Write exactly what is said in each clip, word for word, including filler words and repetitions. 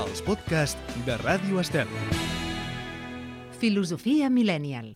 els podcasts de Ràdio Estel. Filosofia Millennial.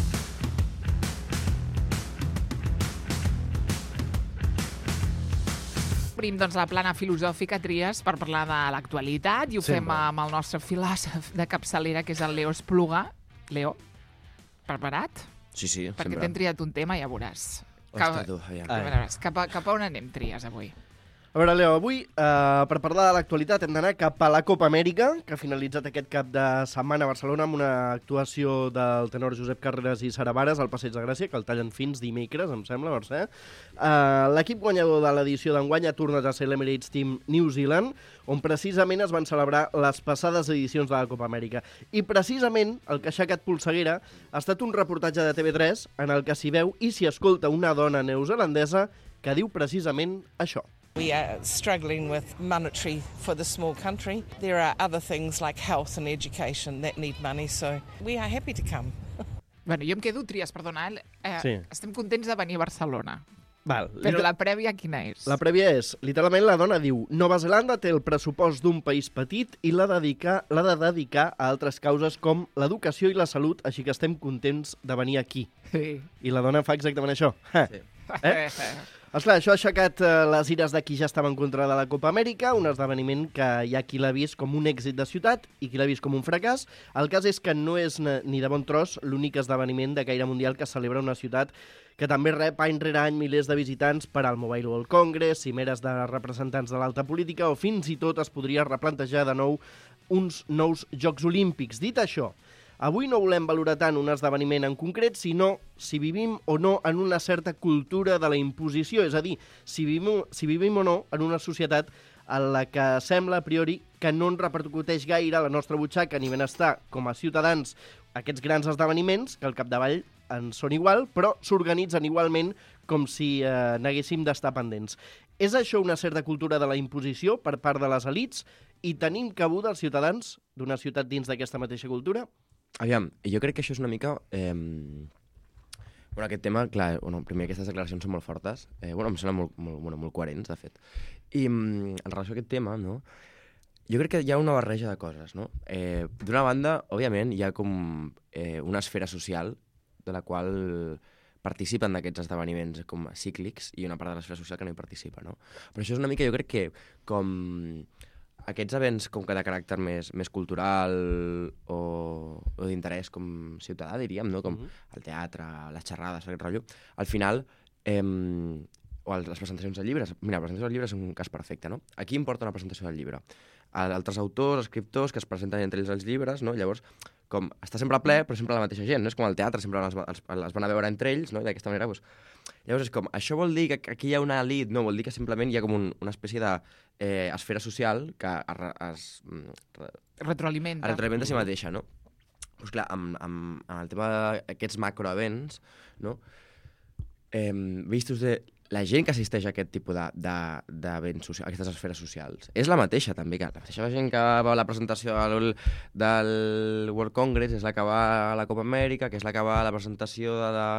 Obrim doncs, la plana filosòfica, Trias, per parlar de l'actualitat, i ho Sempre. fem amb el nostre filòsof de capçalera, que és el Leo Espluga. Leo, preparat? Sí, sí, Perquè sempre. t'hem triat un tema, ja veuràs. Ostres, tu, aviam. Ja veuràs. Cap, a, cap a on anem, Trias, avui? A veure, Leo, avui, eh, per parlar de l'actualitat, hem d'anar cap a la Copa Amèrica, que ha finalitzat aquest cap de setmana a Barcelona amb una actuació del tenor Josep Carreras i Sara Vares al Passeig de Gràcia, que el tallen fins dimecres, em sembla, Mercè. Eh, L'equip guanyador de l'edició d'enguany ha tornat a ser l'Emirates Team New Zealand, on precisament es van celebrar les passades edicions de la Copa Amèrica. I precisament el que ha aixecat polseguera ha estat un reportatge de T V tres en el que s'hi veu i s'hi escolta una dona neozelandesa que diu precisament això. We are struggling with monetary for the small country. There are other things like health and education that need money, so we are happy to come. Bueno, jo em quedo, Trias, perdona, eh, Sí. estem contents de venir a Barcelona. Val, Però la prèvia quina és? La prèvia és, literalment la dona diu Nova Zelanda té el pressupost d'un país petit i l'ha dedicar, l'ha de dedicar a altres causes com l'educació i la salut, així que estem contents de venir aquí. Sí. I la dona fa exactament això. Sí. Eh? Esclar, això ha aixecat eh, les ires de qui ja estava en contra de la Copa Amèrica, un esdeveniment que hi ha qui l'ha vist com un èxit de ciutat i qui l'ha vist com un fracàs. El cas és que no és ni de bon tros l'únic esdeveniment de caire mundial que celebra una ciutat que també rep any rere any milers de visitants per al Mobile World Congress, cimeres de representants de l'alta política o fins i tot es podria replantejar de nou uns nous Jocs Olímpics. Dit això, avui no volem valorar tant un esdeveniment en concret, sinó si vivim o no en una certa cultura de la imposició, és a dir, si vivim, si vivim o no en una societat en la que sembla a priori que no ens repercuteix gaire a la nostra butxaca ni benestar com a ciutadans aquests grans esdeveniments, que al capdavall en són igual, però s'organitzen igualment com si eh, n'haguéssim d'estar pendents. És això una certa cultura de la imposició per part de les elits i tenim cabuda els ciutadans d'una ciutat dins d'aquesta mateixa cultura? Aviam, jo crec que això és una mica... Eh... Bueno, aquest tema, clar, bueno, primer aquestes declaracions són molt fortes, eh, bueno, em semblen molt, molt, bueno, molt coherents, de fet. I mm, en relació a aquest tema, no, jo crec que hi ha una barreja de coses, no? Eh, D'una banda, òbviament, hi ha com eh, una esfera social de la qual participen d'aquests esdeveniments com cíclics i una part de l'esfera social que no hi participa, no? Però això és una mica, jo crec que com aquests events com que de caràcter més, més cultural o, o d'interès com ciutadà, diríem, no? Com Mm-hmm. el teatre, les xerrades, aquest rotllo, al final, eh, o les presentacions de llibres, mira, la presentació del llibre és un cas perfecte, no? Aquí importa una presentació del llibre. Altres autors, escriptors que es presenten entre ells els llibres, no? Llavors, com està sempre ple, però sempre la mateixa gent, no? És com el teatre, sempre els, els, els van a veure entre ells, no? I d'aquesta manera, doncs... Llavors és com, això vol dir que aquí hi ha una elit? No, vol dir que simplement hi ha com un, una espècie de eh, esfera social que es, es, es Retroalimenta. retroalimenta a si mateixa, no? Doncs clar, amb, amb, amb el tema d'aquests macroevents, no? Eh, vistos de la gent que assisteix a aquest tipus d'events de, de socials, aquestes esferes socials, és la mateixa també, que la mateixa gent que va a la presentació del, del World Congress és la que va a la Copa Amèrica, que és la que va a la presentació de la,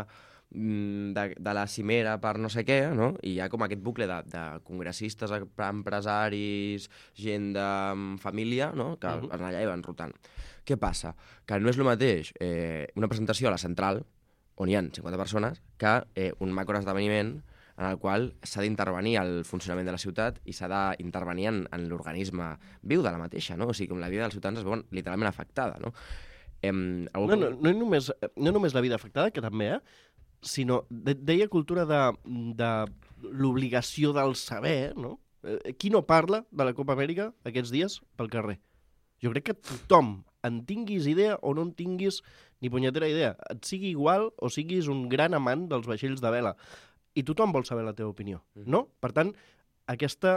de, de la cimera per no sé què, no? I hi ha com aquest bucle de, de congressistes, empresaris, gent de família, no? Que Uh-huh. van allà i van rotant. Què passa? Que no és el mateix eh, una presentació a la central, on hi ha cinquanta persones, que eh, un macroesdeveniment en el qual s'ha d'intervenir el funcionament de la ciutat i s'ha d'intervenir en, en l'organisme viu de la mateixa, no? O sigui, com la vida dels ciutadans es veu literalment afectada, no? Em, algú... No, no, no, només, no només la vida afectada, que també, eh? Sinó, de, deia cultura de, de l'obligació del saber, no? Eh, qui no parla de la Copa Amèrica aquests dies pel carrer? Jo crec que tothom, en tinguis idea o no en tinguis ni punyetera idea, et sigui igual o siguis un gran amant dels vaixells de vela, i tothom vol saber la teva opinió, no? Per tant, aquesta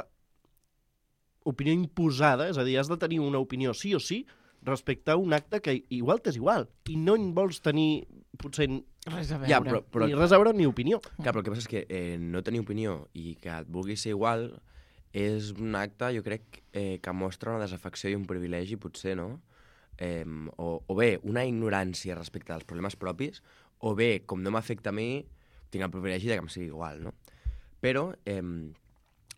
opinió imposada, és a dir, has de tenir una opinió sí o sí respecte a un acte que igual t'és igual, i no en vols tenir, potser, Res a veure. Ja, però, però, ni res a veure ni opinió. clar, però el que passa és que eh, no tenir opinió i que et vulgui ser igual és un acte, jo crec, eh, que mostra una desafecció i un privilegi, potser, no? Eh, o, o bé, una ignorància respecte als problemes propis, o bé, com no m'afecta a mi, tinc el privilegi de que em sigui igual, no? Però, eh,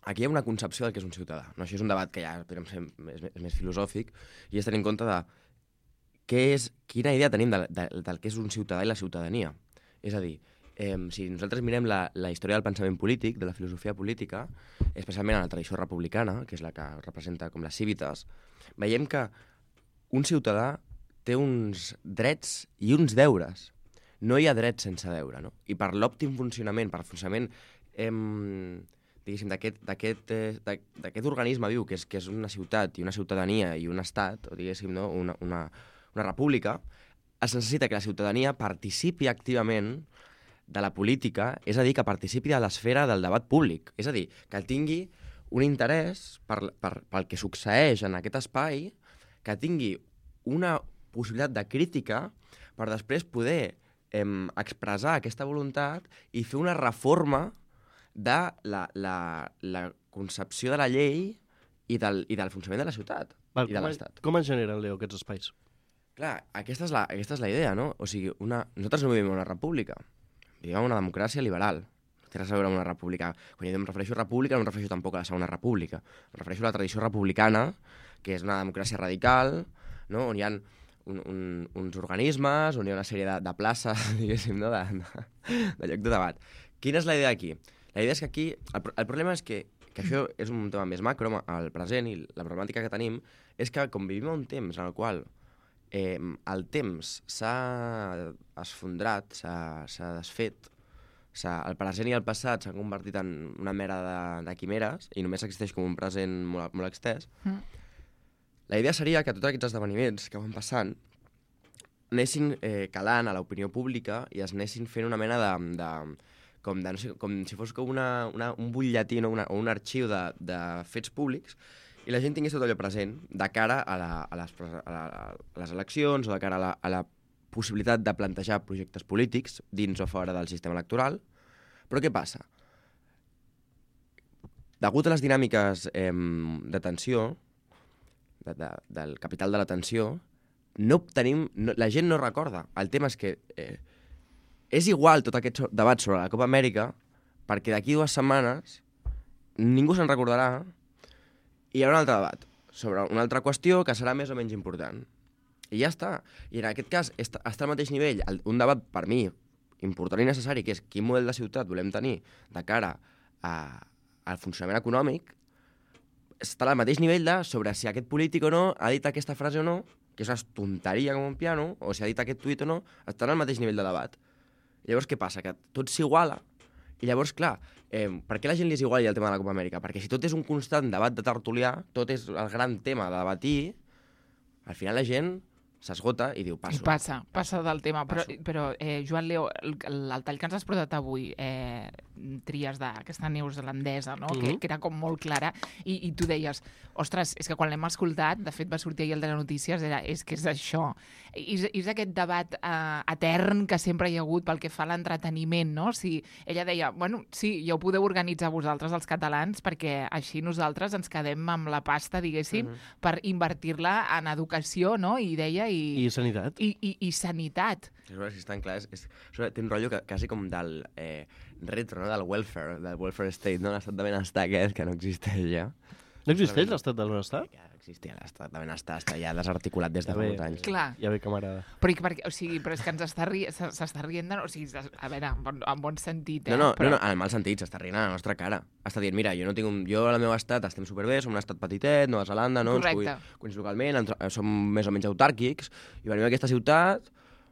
aquí hi ha una concepció del que és un ciutadà. No? Això és un debat que ja podríem ser més, més, més filosòfic i és tenir en compte de què és, quina idea tenim de, de, del que és un ciutadà i la ciutadania. És a dir, eh, si nosaltres mirem la, la història del pensament polític, de la filosofia política, especialment en la tradició republicana, que és la que representa com les cívites, veiem que un ciutadà té uns drets i uns deures. No hi ha drets sense deure, no? I per l'òptim funcionament, per el funcionament eh, diguéssim, d'aquest eh, organisme viu, que és, que és una ciutat i una ciutadania i un estat, o diguéssim, no? una, una, una república, es necessita que la ciutadania participi activament de la política, és a dir, que participi de l'esfera del debat públic. És a dir, que tingui un interès per, per, pel que succeeix en aquest espai, que tingui una possibilitat de crítica per després poder eh, expressar aquesta voluntat i fer una reforma de la, la, la concepció de la llei i del, i del funcionament de la ciutat Val, i de com, l'Estat. Com es generen, Leo, aquests espais? Clar, aquesta és, la, aquesta és la idea, no? O sigui, una, nosaltres no vivim en una república, vivim en una democràcia liberal. No té res a veure amb una república. Quan jo em refereixo a república, no em refereixo tampoc a la segona república. Em refereixo a la tradició republicana, que és una democràcia radical, no? On hi ha un, un, uns organismes, on hi ha una sèrie de, de places, diguéssim, no? de, de, de lloc de debat. Quina és la idea aquí? La idea és que aquí... El, el problema és que, que això és un tema més macro, al present, i la problemàtica que tenim és que, com vivim un temps en el qual eh, el temps s'ha esfondrat, s'ha desfet, el present i el passat s'han convertit en una mera de, de quimeres i només existeix com un present molt, molt extès, mm. La idea seria que tots aquests esdeveniments que van passant anessin eh, calant a l'opinió pública i es anessin fent una mena de... de Com, de, no sé, com si fos com una, una, un butlletí no? una, o un arxiu de, de fets públics i la gent tingués tot allò present de cara a, la, a, les, a, la, a les eleccions o de cara a la, a la possibilitat de plantejar projectes polítics dins o fora del sistema electoral. Però què passa? Degut a les dinàmiques eh, d'atenció, de, de, del capital de l'atenció, no tenim, no, la gent no recorda. El tema és que... Eh, És igual tot aquest debat sobre la Copa Amèrica perquè d'aquí dues setmanes ningú se'n recordarà i hi haurà un altre debat sobre una altra qüestió que serà més o menys important. I ja està. I en aquest cas està al mateix nivell un debat, per mi, important i necessari, que és quin model de ciutat volem tenir de cara a, al funcionament econòmic, està al mateix nivell de sobre si aquest polític o no ha dit aquesta frase o no, que és una tonteria com un piano, o si ha dit aquest tuit o no, estan al mateix nivell de debat. Llavors, què passa? Que tot s'iguala. I llavors, clar, eh, per què la gent li és igual el tema de la Copa Amèrica? Perquè si tot és un constant debat de tertulià, tot és el gran tema de debatir, al final la gent s'esgota i diu, passo. I passa, passa del tema. Però, Passo. però eh, Joan Leo, el, el tall que ens has portat avui, eh, tries d'aquesta neozelandesa, no? Mm-hmm. que, que era com molt clara, i, i tu deies, ostres, és que quan l'hem escoltat, de fet va sortir ahir el de les notícies, era, és que és això. És, és aquest debat eh, etern que sempre hi ha hagut pel que fa a l'entreteniment, no? Si ella deia, bueno, sí, ja ho podeu organitzar vosaltres, els catalans, perquè així nosaltres ens quedem amb la pasta, diguéssim, mm-hmm. per invertir-la en educació, no? I deia... I, I sanitat. I, i, i sanitat. És una que està clar, és, és, és, té un rotllo que, quasi com del eh, retro, no? Del welfare, del welfare state, no? L'estat de benestar aquest, que no existeix ja. No existeix l'estat del benestar? Que existia l'estat de benestar, està ja desarticulat des de fa molts anys. Clar. Ja ve que m'agrada. Però, perquè, o sigui, però és que ens està ri... s'està rient, de... o sigui, a veure, en bon, en bon sentit, eh? No, no, però... no, no, en mal sentit, s'està rient a la nostra cara. Està dient, mira, jo no tinc un... jo al meu estat estem superbé, som un estat petitet, Nova Zelanda, no? Correcte. Ens cuins localment, ens, som més o menys autàrquics, i venim a aquesta ciutat...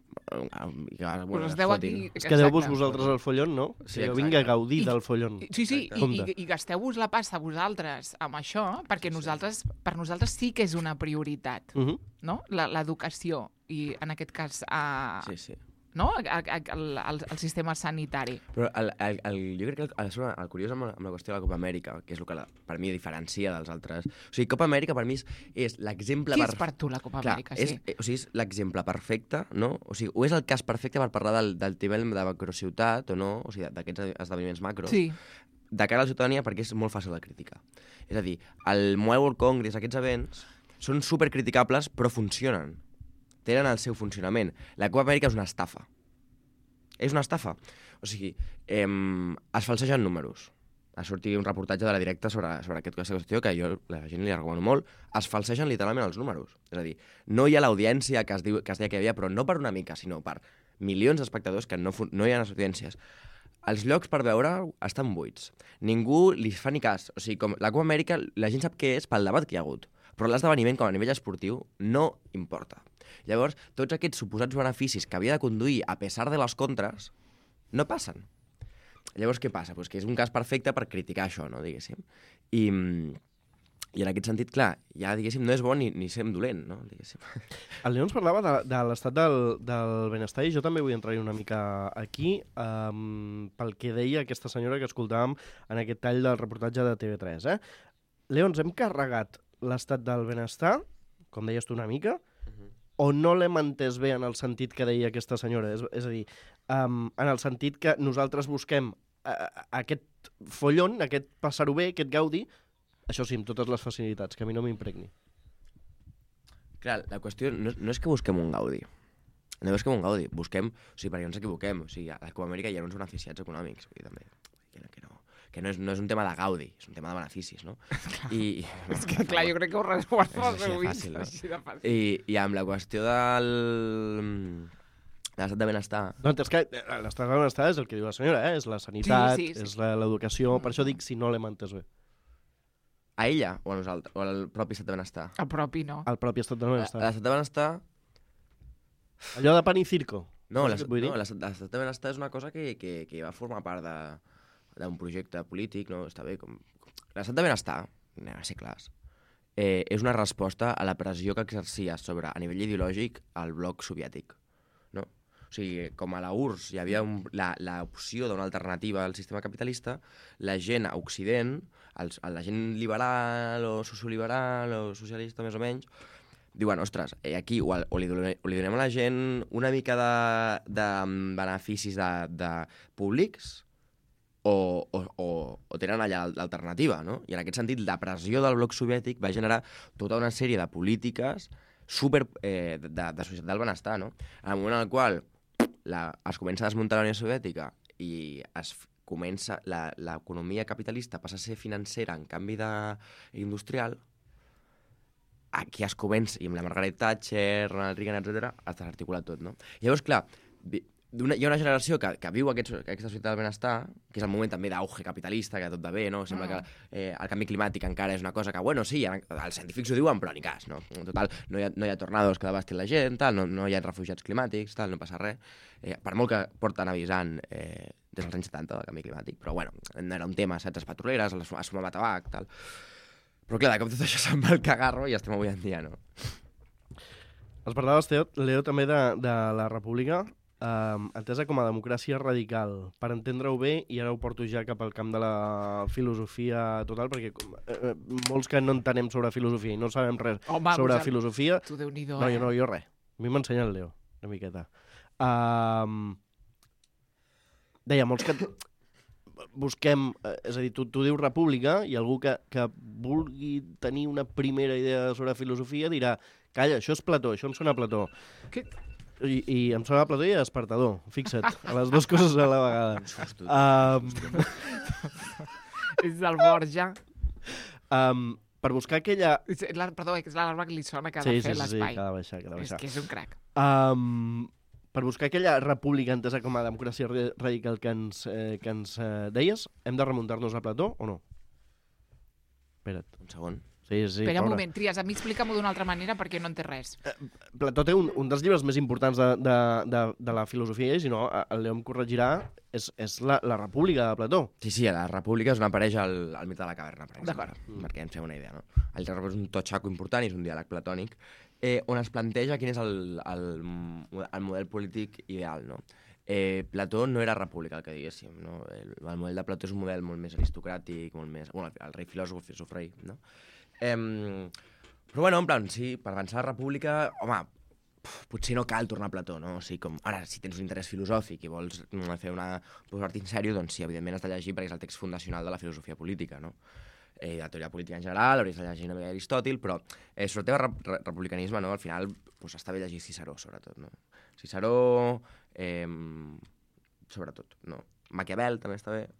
I que, bueno, us esteu aquí... És que deu-vos vosaltres el follon, no? Sí, que vinga a gaudir I, del follon. Sí, sí, i, Compte. i, i gasteu-vos la pasta vosaltres amb això, perquè nosaltres, per nosaltres sí que és una prioritat, Uh-huh. no? L'educació, i en aquest cas... A... Sí, sí. No? El, el, el, el sistema sanitari. Però el, el, el, jo crec que el, el, el curiós amb la, amb la qüestió de la Copa Amèrica, que és el que la, per mi diferencia dels altres... O sigui, Copa Amèrica per mi és, és l'exemple... Qui per... és per tu la Copa Clar, Amèrica? És, Sí. o sigui, és l'exemple perfecte, no? O sigui, o és el cas perfecte per parlar del, del nivell de macrociutat o no, o sigui, d'aquests esdeveniments macros, Sí. de cara a la ciutadania, perquè és molt fàcil de criticar. És a dir, el Mobile World Congress, aquests events, són supercriticables, però funcionen. Tenen el seu funcionament. La Copa Amèrica és una estafa. És una estafa. O sigui, eh, es falsegen números. ha sortit un reportatge de La Directa sobre, sobre aquesta qüestió que jo la gent li recomano molt. Es falsegen literalment els números. És a dir, no hi ha l'audiència que es, diu, que es deia que hi havia, però no per una mica, sinó per milions d'espectadors que no, no hi ha audiències. Els llocs per veure estan buits. Ningú li fa ni cas. O sigui, com la Copa Amèrica, la gent sap què és pel debat que hi ha hagut. Però l'esdeveniment, com a nivell esportiu, no importa. Llavors, tots aquests suposats beneficis que havia de conduir a pesar de les contres, no passen. Llavors, què passa? Pues que és un cas perfecte per criticar això, no, diguéssim. I, i en aquest sentit, clar, ja, diguéssim, no és bo ni, ni ser dolent, no, diguéssim. El Leo ens parlava de, de l'estat del, del benestar i jo també vull entrar-hi una mica aquí um, pel que deia aquesta senyora que escoltàvem en aquest tall del reportatge de T V tres. Eh? Leo, ens hem carregat l'estat del benestar, com deies tu una mica, uh-huh. o no l'hem entès bé en el sentit que deia aquesta senyora? És, és a dir, um, en el sentit que nosaltres busquem uh, aquest follon, aquest passar-ho bé, aquest gaudi, això sí, amb totes les facilitats, que a mi no m'impregni. Clar, la qüestió no, no és que busquem un gaudi. No és que un gaudi. Busquem... O sigui, perquè no ens equivoquem. O sigui, a la Copa Amèrica hi ha uns beneficiats econòmics. Vull dir, també. Que no, que no, que no, és, no és un tema de gaudi, és un tema de beneficis, no? I, i, és que, clar, jo crec que ho resguarda és els així de meus fàcil, no? així de fàcil. I, I amb la qüestió del... de l'estat de benestar... No, és que l'estat de benestar és el que diu la senyora, eh? És la sanitat, Sí, sí, sí. és l'educació... Per això dic si no l'hem entès bé. A ella o a nosaltres? O al propi estat de benestar? El propi, no. El propi estat de benestar. L'estat de benestar... Allò de pan i circo. No, Saps l'estat què vull dir? no, l'estat l'estat de benestar és una cosa que, que, que va formar part de d'un projecte polític, no? Està bé. Com... L'estat de benestar, anem a ser clars, eh, és una resposta a la pressió que exercia sobre, a nivell ideològic, el bloc soviètic. No? O sigui, com a la U R S S hi havia un, la, l'opció d'una alternativa al sistema capitalista, la gent a Occident, els, la gent liberal o socioliberal o socialista més o menys, diuen, ostres, eh, aquí o, o, li donem, o li donem a la gent una mica de, de beneficis de, de públics o, o, o, o tenen allà l'alternativa, no? I en aquest sentit, la pressió del bloc soviètic va generar tota una sèrie de polítiques super eh, de, de societat del benestar, no? En el moment en el qual la, es comença a desmuntar la Unió Soviètica i es comença l'economia capitalista passa a ser financera en canvi de industrial, aquí es comença, i amb la Margaret Thatcher, Ronald Reagan, etcètera, es desarticula tot, no? Llavors, clar, una, hi ha una generació que, que viu aquest, aquesta societat del benestar, que és el moment també d'auge capitalista, que tot va bé, no? Sembla mm. que eh, el canvi climàtic encara és una cosa que, bueno, sí, els científics ho diuen, però ni cas, no? En total, no hi ha, no hi ha tornados que devastin la gent, tal, no, no hi ha refugiats climàtics, tal, no passa res. Eh, per molt que porten avisant eh, des dels anys setanta del canvi climàtic, però, bueno, era un tema, saps, les petroleres, es fumava tabac, tal... Però clar, de cop tot això se'n va al cagarro i estem avui en dia, no? Es parlaves, Leo, Leo també de, de la República, eh, entesa com a democràcia radical. Per entendre-ho bé, i ara ho porto ja cap al camp de la filosofia total, perquè eh, molts que no entenem sobre filosofia i no sabem res Home, sobre el... filosofia... Tu, Déu-n'hi-do, no, eh? jo no, jo res. A mi m'ensenya el Leo, una miqueta. Uh, deia, molts que... busquem, eh, és a dir, tu, tu dius república i algú que, que vulgui tenir una primera idea sobre filosofia dirà, calla, això és Plató, això em sona a Plató. Què? I, i em sona a Plató i a Despertador, fixa't, a les dues coses a la vegada. Um, És del Borja. um, per buscar aquella... És la, perdó, és l'arma que li sona que ha Sí, de fer sí, sí, sí, l'espai. que ha de baixar, que ha de És baixar. que és un crac. Um, per buscar aquella república entesa com a democràcia radical que ens, eh, que ens eh, deies, hem de remuntar-nos a Plató o no? Espera't. Un segon. Sí, sí, Espera un pobre. moment, Trias, a mi explica-m'ho d'una altra manera perquè no en té res. Plató té un, un dels llibres més importants de, de, de, de la filosofia, i si no, el Leo em corregirà, és, és la, la República de Plató. Sí, sí, a la República és on apareix el, el mite de la caverna, per exemple. D'acord. Mm. Perquè ens fem una idea, no? El República és un totxaco important i és un diàleg platònic eh, on es planteja quin és el, el, el model polític ideal, no? Eh, Plató no era república, el que diguéssim, no? El, el model de Plató és un model molt més aristocràtic, molt més... Bueno, el, el rei filòsof, el filòsof rei, no? Eh, però bueno, en plan, sí, per avançar la república, home, potser no cal tornar a Plató, no? O sigui, com, ara, si tens un interès filosòfic i vols fer una posar-te en sèrio, doncs sí, evidentment has de llegir perquè és el text fundacional de la filosofia política, no? Eh, la teoria política en general, hauries de llegir una mica d'Aristòtil, però eh, sobre el tema re re republicanisme, no? Al final, pues, està bé llegir Ciceró, sobretot, no? Ciceró, eh, sobretot, no? Maquiavel també està bé,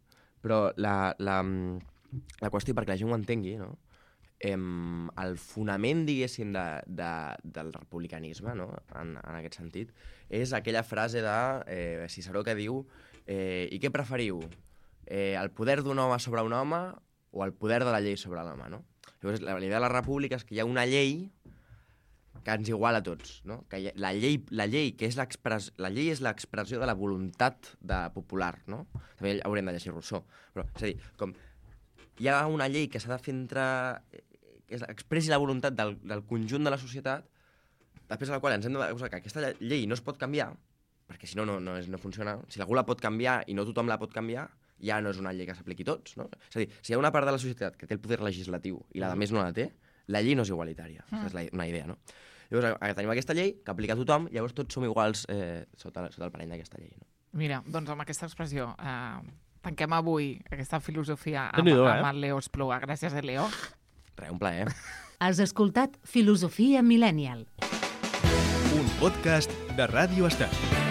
Però la, la, la qüestió, perquè la gent ho entengui, no? Em, el fonament, diguéssim, de, de, del republicanisme, no? en, en aquest sentit, és aquella frase de eh, Ciceró que diu eh, i què preferiu? Eh, el poder d'un home sobre un home o el poder de la llei sobre l'home, no? Llavors, la, la idea de la república és que hi ha una llei que ens iguala a tots, no? Que hi ha, la, llei, la llei que és l'express, la llei és l'expressió de la voluntat de popular, no? També haurem de llegir Rousseau, però, és a dir, com hi ha una llei que s'ha de fer entre... que expressi la voluntat del, del conjunt de la societat, després de la qual ens hem de posar que aquesta llei no es pot canviar, perquè si no, no, no, és, no funciona. Si algú la pot canviar i no tothom la pot canviar, ja no és una llei que s'apliqui a tots, no? És a dir, si hi ha una part de la societat que té el poder legislatiu i la de més no la té, la llei no és igualitària. Mm. És la, una idea, no? Llavors, tenim aquesta llei que aplica a tothom, llavors tots som iguals eh, sota, sota el parany d'aquesta llei, no? Mira, doncs amb aquesta expressió... Eh... Tanquem avui aquesta filosofia amb, Déu-n'hi-do, eh? amb el Leo Espluga. Gràcies, Leo. Res, un plaer. Has escoltat Filosofia Millennial. Un podcast de Ràdio Estel.